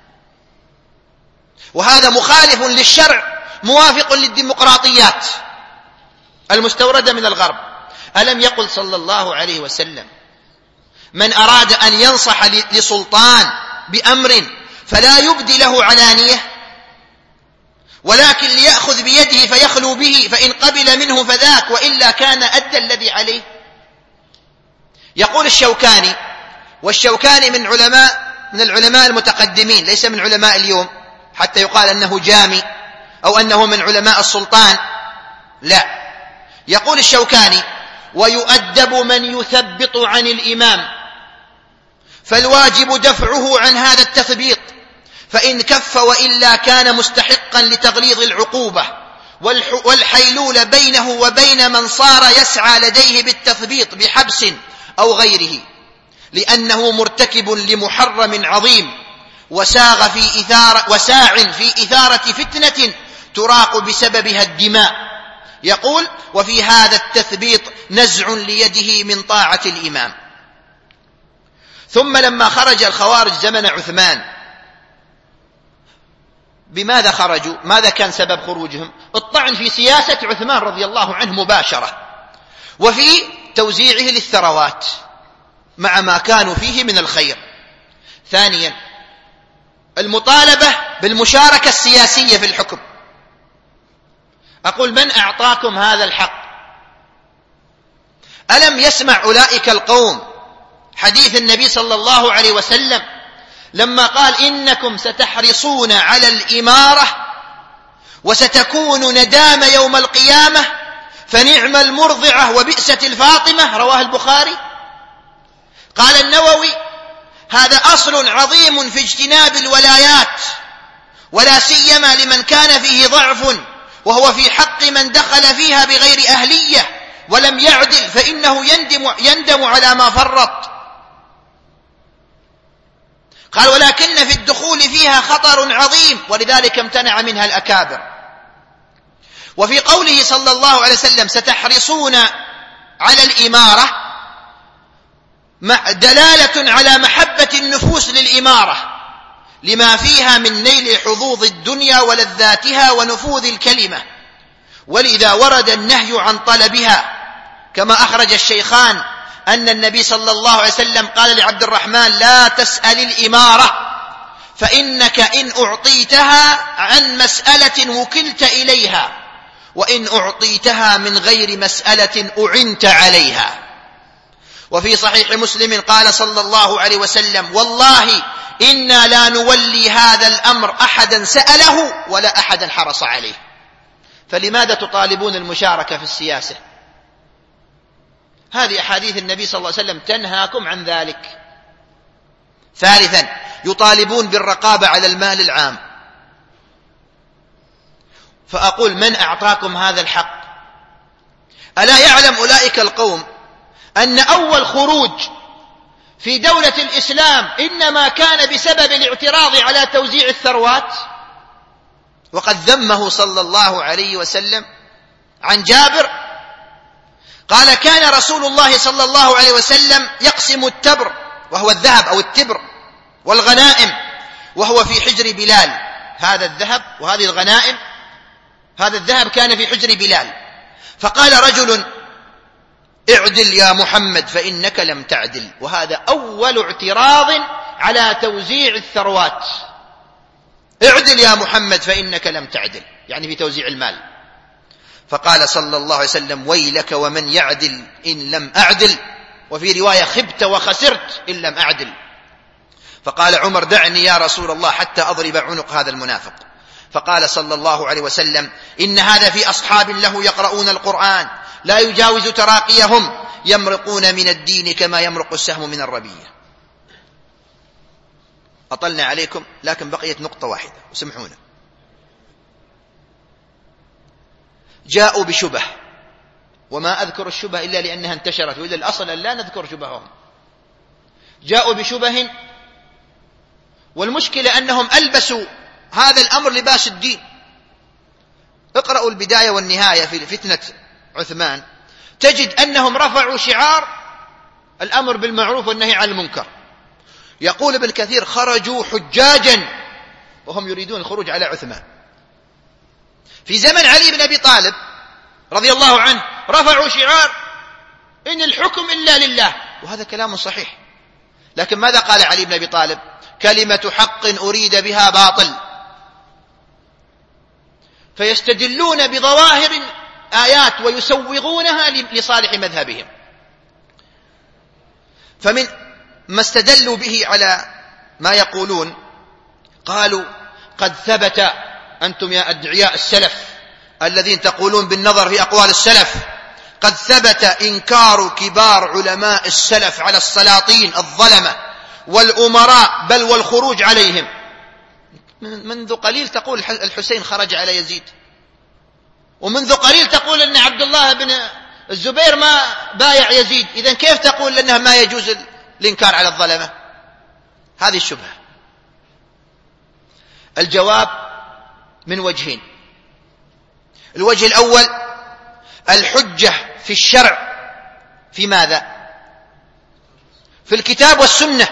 وهذا مخالف للشرع موافق للديمقراطيات المستوردة من الغرب. ألم يقل صلى الله عليه وسلم من أراد أن ينصح لسلطان بأمر فلا يبدي له علانية، ولكن ليأخذ بيده فيخلو به، فإن قبل منه فذاك، وإلا كان أدى الذي عليه. يقول الشوكاني، والشوكاني من علماء من العلماء المتقدمين، ليس من علماء اليوم حتى يقال أنه جامي أو أنه من علماء السلطان، لا. يقول الشوكاني: ويؤدب من يثبط عن الإمام، فالواجب دفعه عن هذا التثبيط، فإن كف وإلا كان مستحقا لتغليظ العقوبة، والحيلول بينه وبين من صار يسعى لديه بالتثبيط بحبس أو غيره، لأنه مرتكب لمحرم عظيم، وساغ في إثارة وساع في إثارة فتنة تراق بسببها الدماء. يقول: وفي هذا التثبيط نزع ليده من طاعة الإمام. ثم لما خرج الخوارج زمن عثمان، بماذا خرجوا؟ ماذا كان سبب خروجهم؟ الطعن في سياسة عثمان رضي الله عنه مباشرة، وفي توزيعه للثروات مع ما كانوا فيه من الخير. ثانيا، المطالبة بالمشاركة السياسية في الحكم. أقول: من أعطاكم هذا الحق؟ ألم يسمع أولئك القوم حديث النبي صلى الله عليه وسلم لما قال: إنكم ستحرصون على الإمارة وستكون ندامة يوم القيامة، فنعم المرضعة وبئست الفاطمة، رواه البخاري. قال النووي: هذا أصل عظيم في اجتناب الولايات، ولا سيما لمن كان فيه ضعف، وهو في حق من دخل فيها بغير أهلية ولم يعدل، فإنه يندم, يندم على ما فرط. قال: ولكن في الدخول فيها خطر عظيم، ولذلك امتنع منها الأكابر. وفي قوله صلى الله عليه وسلم: ستحرصون على الإمارة، دلالة على محبة النفوس للإمارة لما فيها من نيل حظوظ الدنيا ولذاتها ونفوذ الكلمة، ولذا ورد النهي عن طلبها، كما أخرج الشيخان أن النبي صلى الله عليه وسلم قال لعبد الرحمن: لا تسأل الإمارة، فإنك إن أعطيتها عن مسألة وكلت إليها، وإن أعطيتها من غير مسألة أعنت عليها. وفي صحيح مسلم قال صلى الله عليه وسلم: والله إنا لا نولي هذا الأمر أحدا سأله ولا أحدا حرص عليه. فلماذا تطالبون المشاركة في السياسة؟ هذه أحاديث النبي صلى الله عليه وسلم تنهاكم عن ذلك. ثالثا، يطالبون بالرقابة على المال العام. فأقول: من أعطاكم هذا الحق؟ ألا يعلم أولئك القوم أن أول خروج في دولة الإسلام إنما كان بسبب الاعتراض على توزيع الثروات؟ وقد ذمه صلى الله عليه وسلم. عن جابر قال: كان رسول الله صلى الله عليه وسلم يقسم التبر، وهو الذهب أو التبر، والغنائم، وهو في حجر بلال. هذا الذهب وهذه الغنائم، هذا الذهب كان في حجر بلال. فقال رجل: اعدل يا محمد فإنك لم تعدل. وهذا أول اعتراض على توزيع الثروات. اعدل يا محمد فإنك لم تعدل، يعني في توزيع المال. فقال صلى الله عليه وسلم: ويلك ومن يعدل إن لم أعدل، وفي رواية: خبت وخسرت إن لم أعدل. فقال عمر: دعني يا رسول الله حتى أضرب عنق هذا المنافق. فقال صلى الله عليه وسلم: إن هذا في أصحاب له يقرؤون القرآن لا يجاوز تراقيهم، يمرقون من الدين كما يمرق السهم من الربية. أطلنا عليكم، لكن بقيت نقطة واحدة وسمحونا. جاءوا بشبه، وما أذكر الشبه إلا لأنها انتشرت، وإذا الأصل أن لا نذكر شبههم. جاءوا بشبه، والمشكلة أنهم ألبسوا هذا الأمر لباس الدين. اقرأوا البداية والنهاية في فتنة عثمان، تجد أنهم رفعوا شعار الأمر بالمعروف والنهي عن المنكر. يقول ابن كثير: خرجوا حجاجا وهم يريدون الخروج على عثمان. في زمن علي بن أبي طالب رضي الله عنه رفعوا شعار: إن الحكم إلا لله، وهذا كلام صحيح، لكن ماذا قال علي بن أبي طالب؟ كلمة حق أريد بها باطل. فيستدلون بظواهر آيات ويسوغونها لصالح مذهبهم. فمن ما استدلوا به على ما يقولون قالوا قد ثبت، أنتم يا أدعياء السلف الذين تقولون بالنظر في أقوال السلف، قد ثبت إنكار كبار علماء السلف على السلاطين الظلمة والأمراء بل والخروج عليهم. منذ قليل تقول الحسين خرج على يزيد، ومنذ قليل تقول أن عبد الله بن الزبير ما بايع يزيد، إذن كيف تقول أنه ما يجوز الإنكار على الظلمة؟ هذه الشبهة. الجواب من وجهين. الوجه الأول الحجة في الشرع في ماذا؟ في الكتاب والسنة،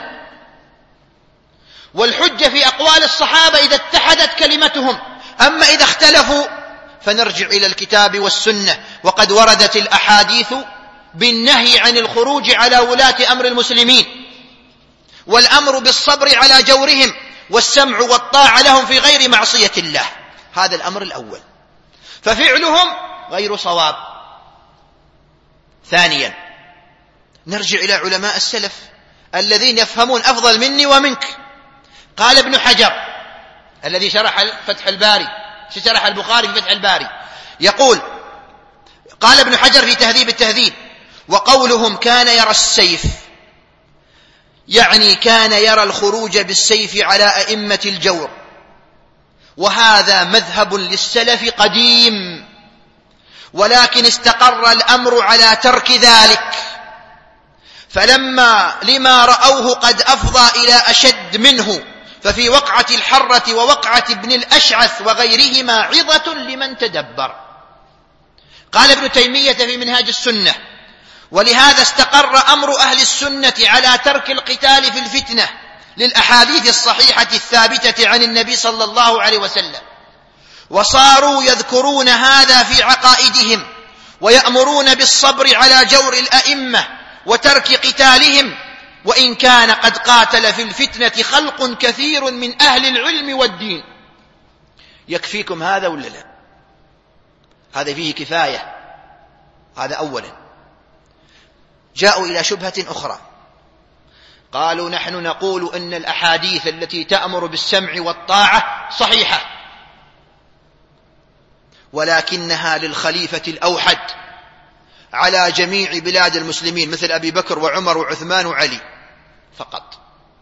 والحجة في أقوال الصحابة إذا اتحدت كلمتهم. أما إذا اختلفوا فنرجع إلى الكتاب والسنة، وقد وردت الأحاديث بالنهي عن الخروج على ولاة أمر المسلمين، والأمر بالصبر على جورهم، والسمع والطاعة لهم في غير معصية الله. هذا الأمر الأول، ففعلهم غير صواب. ثانيا نرجع إلى علماء السلف الذين يفهمون أفضل مني ومنك. قال ابن حجر الذي شرح فتح الباري، شرح البخاري في فتح الباري، يقول قال ابن حجر في تهذيب التهذيب: وقولهم كان يرى السيف، يعني كان يرى الخروج بالسيف على أئمة الجور، وهذا مذهب للسلف قديم، ولكن استقر الأمر على ترك ذلك، فلما لما رأوه قد أفضى إلى أشد منه، ففي وقعة الحرة ووقعة ابن الأشعث وغيرهما عظة لمن تدبر. قال ابن تيمية في منهاج السنة: ولهذا استقر أمر أهل السنة على ترك القتال في الفتنة للأحاديث الصحيحة الثابتة عن النبي صلى الله عليه وسلم، وصاروا يذكرون هذا في عقائدهم، ويأمرون بالصبر على جور الأئمة وترك قتالهم، وإن كان قد قاتل في الفتنة خلق كثير من أهل العلم والدين. يكفيكم هذا ولا لا؟ هذا فيه كفاية. هذا أولا. جاءوا إلى شبهة أخرى، قالوا: نحن نقول أن الأحاديث التي تأمر بالسمع والطاعة صحيحة، ولكنها للخليفة الأوحد على جميع بلاد المسلمين مثل أبي بكر وعمر وعثمان وعلي فقط،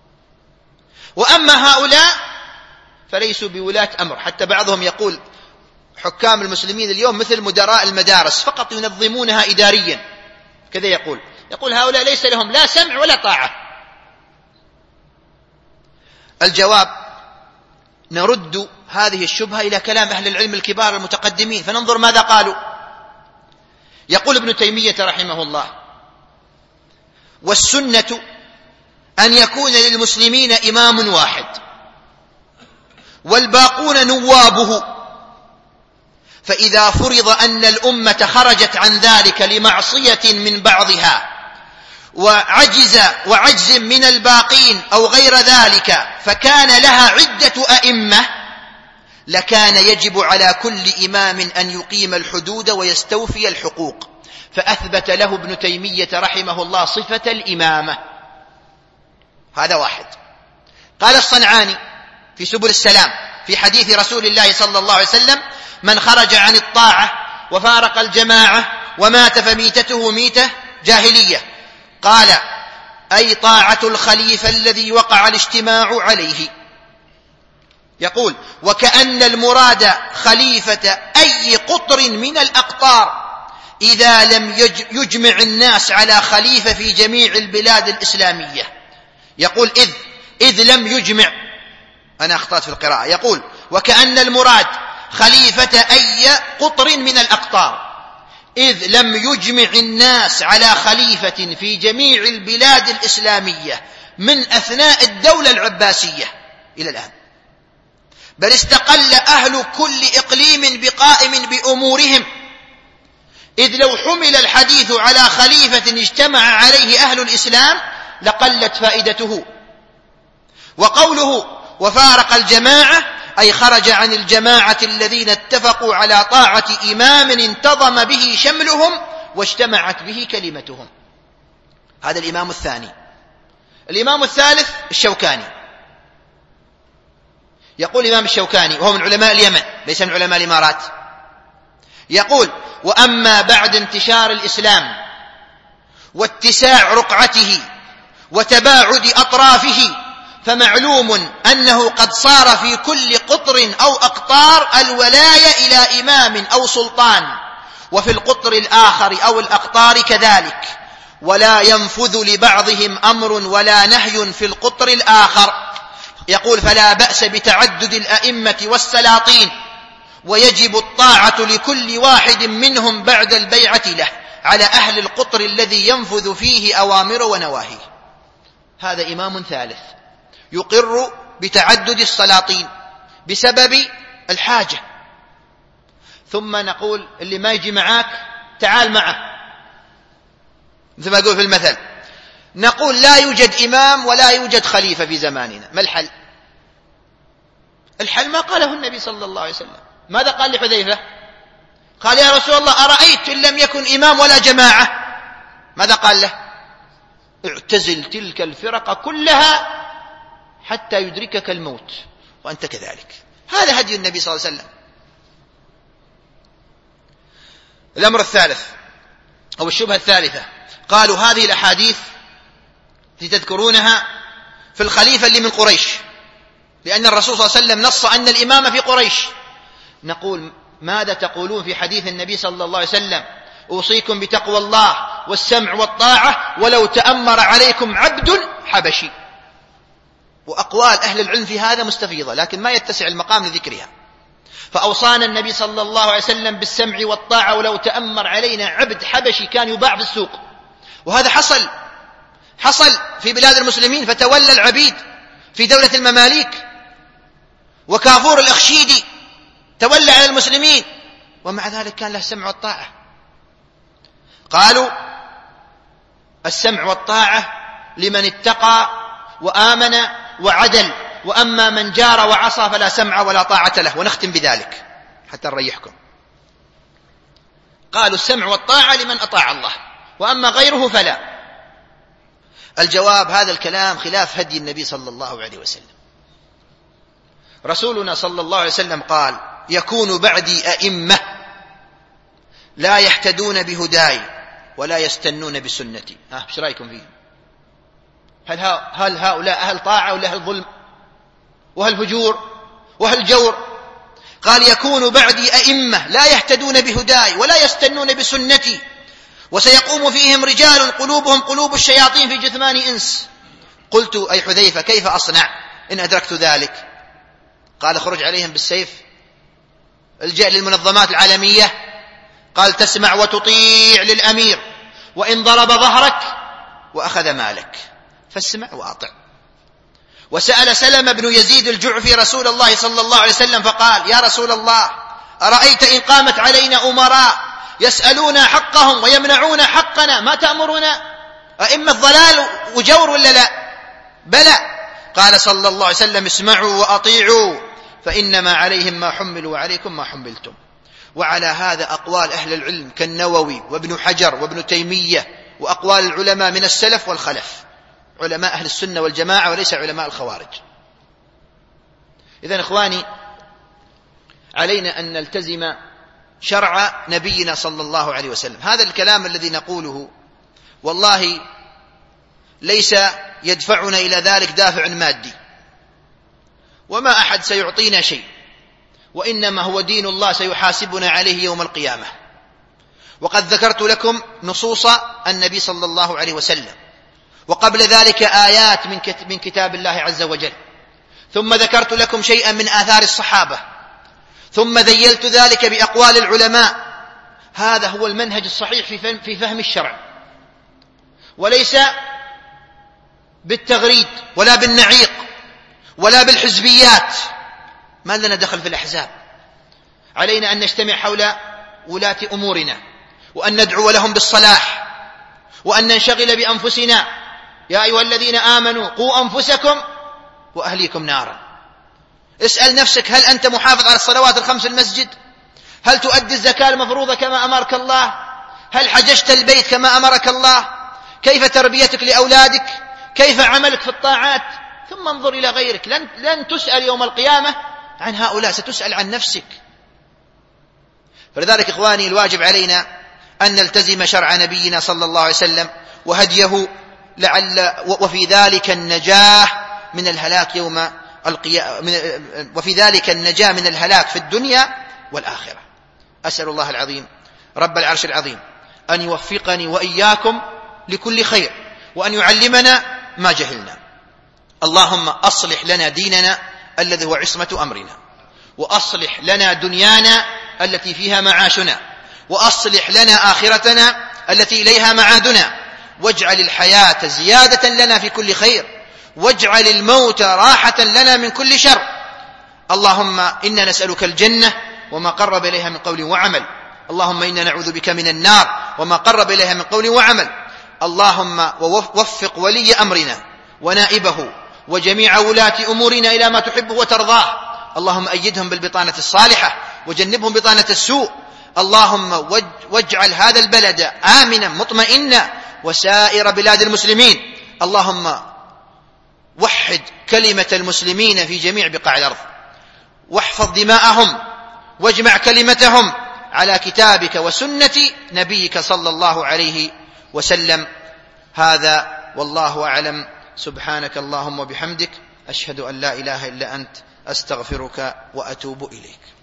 وأما هؤلاء فليسوا بولاة أمر. حتى بعضهم يقول حكام المسلمين اليوم مثل مدراء المدارس، فقط ينظمونها إداريا، كذا يقول يقول هؤلاء ليس لهم لا سمع ولا طاعة. الجواب: نرد هذه الشبهة إلى كلام أهل العلم الكبار المتقدمين، فننظر ماذا قالوا. يقول ابن تيمية رحمه الله: والسنة أن يكون للمسلمين إمام واحد والباقون نوابه، فإذا فرض أن الأمة خرجت عن ذلك لمعصية من بعضها وعجز وعجز من الباقين أو غير ذلك، فكان لها عدة أئمة، لكان يجب على كل إمام أن يقيم الحدود ويستوفي الحقوق. فأثبت له ابن تيمية رحمه الله صفة الإمامة. هذا واحد. قال الصنعاني في سبل السلام في حديث رسول الله صلى الله عليه وسلم: من خرج عن الطاعة وفارق الجماعة ومات فميتته ميتة جاهلية. قال: أي طاعة الخليفة الذي وقع الاجتماع عليه. يقول: وكأن المراد خليفة أي قطر من الأقطار إذا لم يجمع الناس على خليفة في جميع البلاد الإسلامية. يقول إذ إذ لم يجمع، أنا أخطأت في القراءة، يقول: وكأن المراد خليفة أي قطر من الأقطار إذ لم يجمع الناس على خليفة في جميع البلاد الإسلامية من أثناء الدولة العباسية إلى الآن، بل استقل أهل كل إقليم بقائم بأمورهم، إذ لو حمل الحديث على خليفة اجتمع عليه أهل الإسلام لقلت فائدته. وقوله وفارق الجماعة أي خرج عن الجماعة الذين اتفقوا على طاعة إمام انتظم به شملهم واجتمعت به كلمتهم. هذا الإمام الثاني. الإمام الثالث الشوكاني. يقول الإمام الشوكاني وهو من علماء اليمن ليس من علماء الإمارات، يقول: وأما بعد انتشار الإسلام واتساع رقعته وتباعد أطرافه فمعلوم أنه قد صار في كل قطر أو أقطار الولاية إلى إمام أو سلطان، وفي القطر الآخر أو الأقطار كذلك، ولا ينفذ لبعضهم أمر ولا نهي في القطر الآخر. يقول: فلا بأس بتعدد الأئمة والسلاطين، ويجب الطاعة لكل واحد منهم بعد البيعة له على أهل القطر الذي ينفذ فيه أوامر ونواهي. هذا إمام ثالث يقر بتعدد السلاطين بسبب الحاجة. ثم نقول: اللي ما يجي معاك تعال معه، مثل ما يقول في المثل. نقول: لا يوجد إمام ولا يوجد خليفة في زماننا، ما الحل؟ الحل ما قاله النبي صلى الله عليه وسلم. ماذا قال لحذيفة؟ قال: يا رسول الله أرأيت إن لم يكن إمام ولا جماعة؟ ماذا قال له؟ اعتزل تلك الفرق كلها حتى يدركك الموت وأنت كذلك. هذا هدي النبي صلى الله عليه وسلم. الأمر الثالث أو الشبهة الثالثة، قالوا هذه الأحاديث التي تذكرونها في الخليفة اللي من قريش، لأن الرسول صلى الله عليه وسلم نص أن الإمام في قريش. نقول: ماذا تقولون في حديث النبي صلى الله عليه وسلم: أوصيكم بتقوى الله والسمع والطاعة ولو تأمر عليكم عبد حبشي؟ وأقوال أهل العلم في هذا مستفيضة، لكن ما يتسع المقام لذكرها. فأوصانا النبي صلى الله عليه وسلم بالسمع والطاعة ولو تأمر علينا عبد حبشي كان يباع في السوق. وهذا حصل حصل في بلاد المسلمين، فتولى العبيد في دولة المماليك، وكافور الأخشيدي تولى على المسلمين، ومع ذلك كان له السمع والطاعة. قالوا: السمع والطاعة لمن اتقى وآمن وعدل، وأما من جار وعصى فلا سمع ولا طاعة له. ونختم بذلك حتى نريحكم. قالوا: السمع والطاعة لمن أطاع الله، وأما غيره فلا. الجواب: هذا الكلام خلاف هدي النبي صلى الله عليه وسلم. رسولنا صلى الله عليه وسلم قال: يكون بعدي أئمة لا يهتدون بهداي ولا يستنون بسنتي. ها ايش رايكم فيه؟ هل, هل هؤلاء أهل طاعة ولا أهل ظلم وهل فجور وهل جور؟ قال: يكون بعدي أئمة لا يهتدون بهداي ولا يستنون بسنتي، وسيقوم فيهم رجال قلوبهم قلوب الشياطين في جثمان إنس. قلت: أي حذيفة كيف أصنع إن أدركت ذلك؟ قال: اخرج عليهم بالسيف، الجأ للمنظمات العالمية. قال: تسمع وتطيع للأمير، وإن ضرب ظهرك وأخذ مالك فاسمع وأطع. وسأل سلم بن يزيد الجعفي رسول الله صلى الله عليه وسلم فقال: يا رسول الله، أرأيت إن قامت علينا أمراء يسألون حقهم ويمنعون حقنا ما تأمرنا؟ أئمة ضلال وجور ولا لا؟ بلى. قال صلى الله عليه وسلم: اسمعوا وأطيعوا فإنما عليهم ما حملوا وعليكم ما حملتم. وعلى هذا أقوال أهل العلم كالنووي وابن حجر وابن تيمية، وأقوال العلماء من السلف والخلف، علماء أهل السنة والجماعة وليس علماء الخوارج. إذن إخواني، علينا أن نلتزم شرع نبينا صلى الله عليه وسلم. هذا الكلام الذي نقوله والله ليس يدفعنا إلى ذلك دافع مادي، وما أحد سيعطينا شيء، وإنما هو دين الله سيحاسبنا عليه يوم القيامة. وقد ذكرت لكم نصوص النبي صلى الله عليه وسلم، وقبل ذلك آيات من كتاب الله عز وجل، ثم ذكرت لكم شيئا من آثار الصحابة، ثم ذيلت ذلك بأقوال العلماء. هذا هو المنهج الصحيح في فهم الشرع، وليس بالتغريد ولا بالنعيق ولا بالحزبيات. ما لنا دخل في الأحزاب. علينا أن نجتمع حول ولاة أمورنا، وأن ندعو لهم بالصلاح، وأن ننشغل بأنفسنا، يا أيها الذين آمنوا قوا أنفسكم وأهليكم نارا. اسأل نفسك، هل أنت محافظ على الصلوات الخمس في المسجد؟ هل تؤدي الزكاة المفروضة كما أمرك الله؟ هل حججت البيت كما أمرك الله؟ كيف تربيتك لأولادك؟ كيف عملك في الطاعات؟ ثم انظر إلى غيرك. لن, لن تسأل يوم القيامة عن هؤلاء، ستسأل عن نفسك. فلذلك إخواني الواجب علينا أن نلتزم شرع نبينا صلى الله عليه وسلم وهديه، لعل وفي ذلك النجاة من الهلاك يوم القيامة، وفي ذلك النجاة من الهلاك في الدنيا والآخرة. أسأل الله العظيم رب العرش العظيم أن يوفقني وإياكم لكل خير، وأن يعلمنا ما جهلنا. اللهم أصلح لنا ديننا الذي هو عصمة أمرنا، وأصلح لنا دنيانا التي فيها معاشنا، وأصلح لنا آخرتنا التي إليها معادنا، واجعل الحياة زيادة لنا في كل خير، واجعل الموت راحة لنا من كل شر. اللهم إنا نسألك الجنة وما قرب إليها من قول وعمل. اللهم إنا نعوذ بك من النار وما قرب إليها من قول وعمل. اللهم ووفق ولي أمرنا ونائبه وجميع ولاة أمورنا إلى ما تحبه وترضاه. اللهم أيدهم بالبطانة الصالحة وجنبهم بطانة السوء. اللهم واجعل هذا البلد آمنا مطمئنا وسائر بلاد المسلمين. اللهم وحد كلمة المسلمين في جميع بقاع الأرض، واحفظ دماءهم، واجمع كلمتهم على كتابك وسنة نبيك صلى الله عليه وسلم. هذا والله أعلم. سبحانك اللهم وبحمدك، أشهد أن لا إله إلا أنت، أستغفرك وأتوب إليك.